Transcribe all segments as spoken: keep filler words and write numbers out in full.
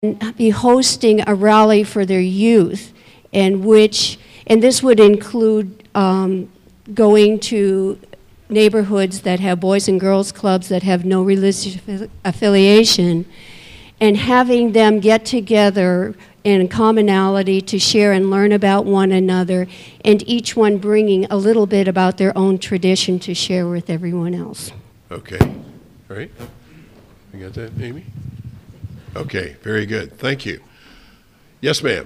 be hosting a rally for their youth, and which, and this would include um, going to neighborhoods that have boys and girls clubs that have no religious affiliation, and having them get together in commonality to share and learn about one another, and each one bringing a little bit about their own tradition to share with everyone else. Okay. All right. You got that, Amy? Okay, very good. Thank you. Yes, ma'am.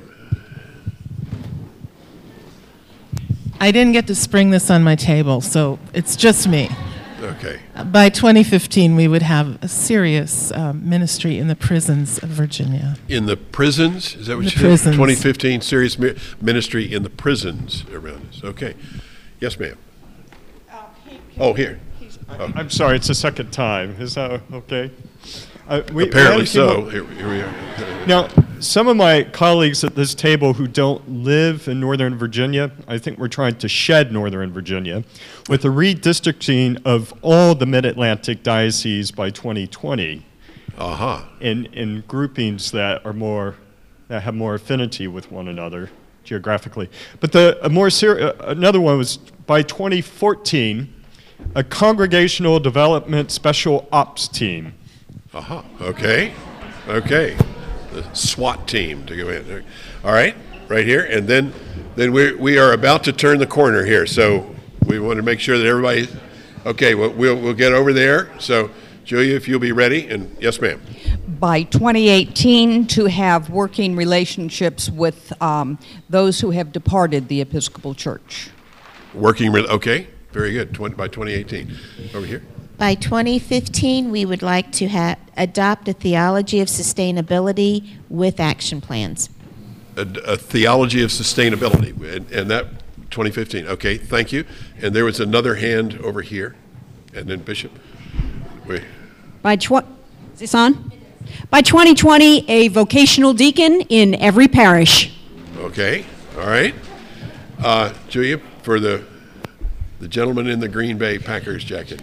I didn't get to spring this on my table, so it's just me. Okay. By twenty fifteen, we would have a serious um, ministry in the prisons of Virginia. In the prisons? Is that what the you prisons. said? twenty fifteen, serious mi ministry in the prisons around us. Okay. Yes, ma'am. Uh, oh, here. Oh. I'm sorry, it's the second time. Is that okay? Uh, we, Apparently we so. Here, here we are. Now, some of my colleagues at this table who don't live in Northern Virginia, I think we're trying to shed Northern Virginia with the redistricting of all the Mid-Atlantic dioceses by twenty twenty. Uh-huh. In, in groupings that are more, that have more affinity with one another geographically. But the a more ser another one was by twenty fourteen, a Congregational Development Special Ops Team. Uh-huh. Okay. Okay. The SWAT team to go in. All right. Right here. And then then we we are about to turn the corner here. So we want to make sure that everybody, okay, we'll we'll, we'll get over there. So Julia, if you'll be ready. And yes, ma'am. By twenty eighteen, to have working relationships with um, those who have departed the Episcopal Church. Working, okay. Very good. twenty, by twenty eighteen. Over here. By twenty fifteen, we would like to ha adopt a theology of sustainability with action plans. A, a theology of sustainability, and, and that twenty fifteen. Okay, thank you. And there was another hand over here, and then Bishop. Wait. By tw is this on? By twenty twenty, a vocational deacon in every parish. Okay, all right. Uh, Julia, for the the gentleman in the Green Bay Packers jacket.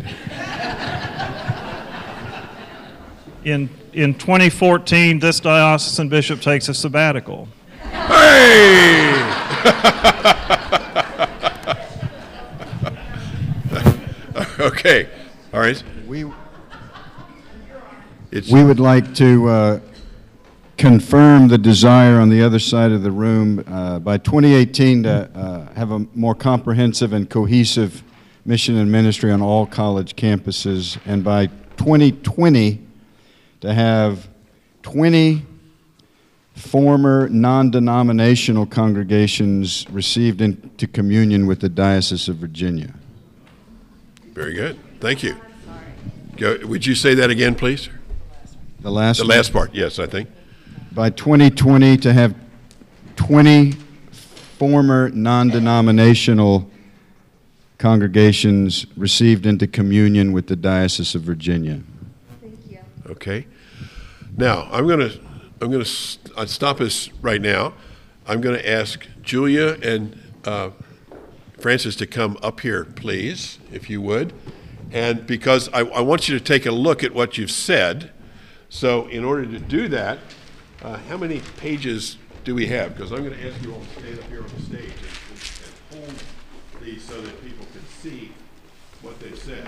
In, in twenty fourteen, this diocesan bishop takes a sabbatical. Hey! Okay, all right. We, it's, we would like to uh, confirm the desire on the other side of the room uh, by twenty eighteen to uh, have a more comprehensive and cohesive mission and ministry on all college campuses, and by twenty twenty to have twenty former non-denominational congregations received into communion with the Diocese of Virginia. Very good. Thank you. Go, would you say that again, please? The last The last part, yes, I think. By twenty twenty to have twenty former non-denominational congregations received into communion with the Diocese of Virginia. Thank you. Okay. Now, I'm going to I'm going to st stop us right now. I'm going to ask Julia and uh, Francis to come up here, please, if you would. And because I, I want you to take a look at what you've said. So in order to do that, uh, how many pages do we have? Because I'm going to ask you all to stand up here on the stage and, and hold these so that people can see what they've said.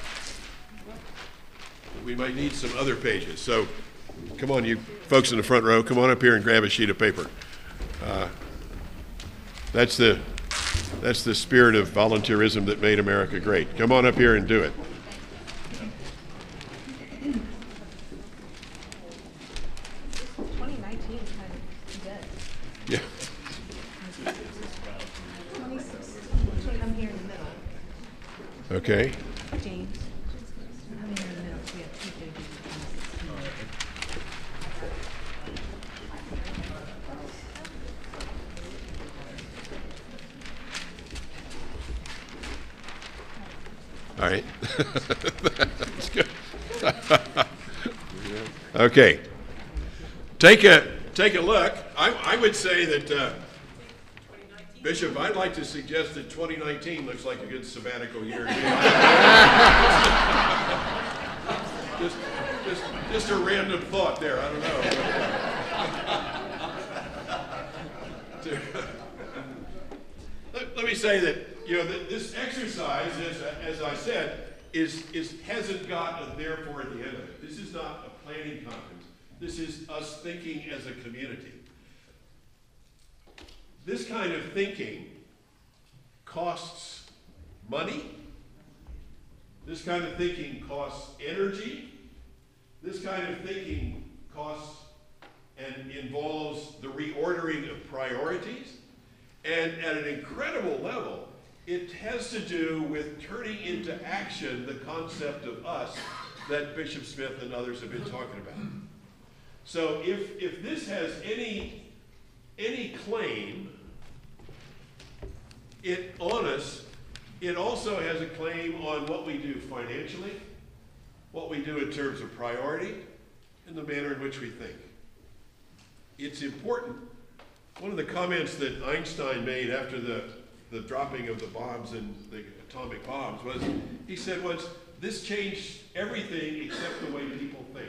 We might need some other pages. So come on, you folks in the front row, come on up here and grab a sheet of paper. Uh, that's the that's the spirit of volunteerism that made America great. Come on up here and do it. twenty nineteen is kind of dead. Yeah. I'm here in the middle. Okay. James. I'm here in the middle, so we have two pages. All right. That's good. Okay. Take a take a look. I, I would say that uh, Bishop, I'd like to suggest that twenty nineteen looks like a good sabbatical year. just, just, just a random thought there. I don't know. say that, you know, that this exercise, as, as I said, is, is hasn't got a therefore at the end of it. This is not a planning conference. This is us thinking as a community. This kind of thinking costs money. This kind of thinking costs energy. This kind of thinking costs and involves the reordering of priorities. And at an incredible level, it has to do with turning into action the concept of us that Bishop Smith and others have been talking about. So if, if this has any, any claim it, on us, it also has a claim on what we do financially, what we do in terms of priority, and the manner in which we think. It's important. One of the comments that Einstein made after the, the dropping of the bombs and the atomic bombs was, he said was, this changed everything except the way people think.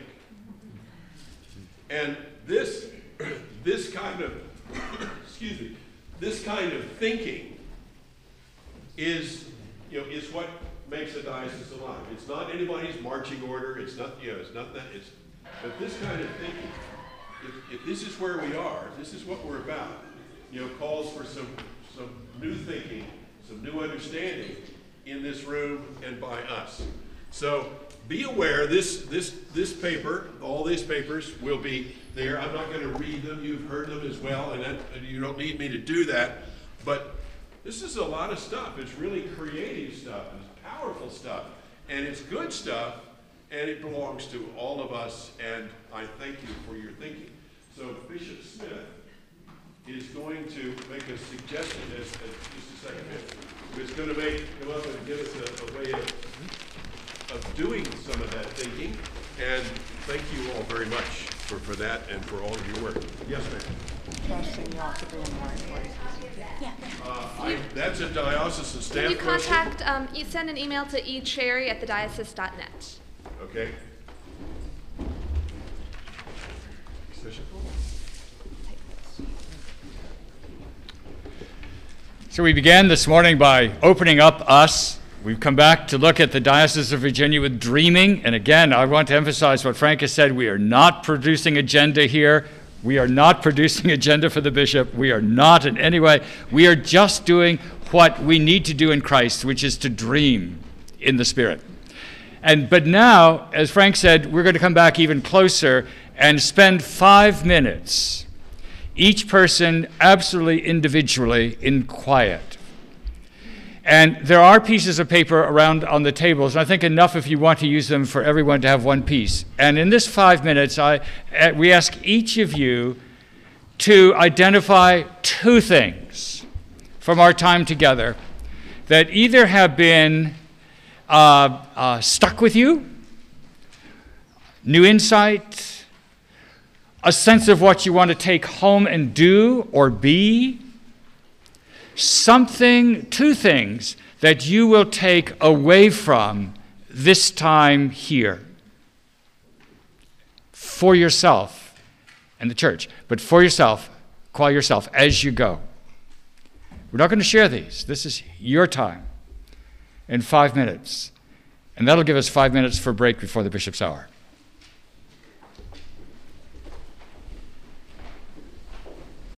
And this, this kind of, excuse me, this kind of thinking is, you know, is what makes a diocese alive. It's not anybody's marching order. It's not, you know, it's not that. It's, but this kind of thinking, if, if this is where we are, if this is what we're about, you know, calls for some some new thinking, some new understanding in this room and by us. So be aware, this this this paper, all these papers will be there. I'm not going to read them. You've heard them as well, and, that, and you don't need me to do that. But this is a lot of stuff. It's really creative stuff. It's powerful stuff. And it's good stuff. And it belongs to all of us. And I thank you for your thinking. So Bishop Smith is going to make a suggestion, as, as just a second, who's going to make, come up and give us a, a way of, of doing some of that thinking. And thank you all very much for, for that and for all of your work. Yes, ma'am. Trusting you all to be in the right place. Yeah. Uh, I, that's a diocesan staff Can you question. contact, um, you send an email to e cherry at the diocese dot net. Okay. So we began this morning by opening up us. We've come back to look at the Diocese of Virginia with dreaming. And again, I want to emphasize what Frank has said. We are not producing agenda here. We are not producing agenda for the bishop. We are not in any way. We are just doing what we need to do in Christ, which is to dream in the Spirit. And but now, as Frank said, we're going to come back even closer and spend five minutes, each person absolutely individually in quiet. And there are pieces of paper around on the tables, and I think enough if you want to use them for everyone to have one piece. And in this five minutes, I, we ask each of you to identify two things from our time together that either have been uh, uh, stuck with you, new insight, a sense of what you want to take home and do or be, something, two things that you will take away from this time here for yourself and the church, but for yourself, call yourself as you go. We're not going to share these. This is your time in five minutes, and that'll give us five minutes for a break before the bishop's hour.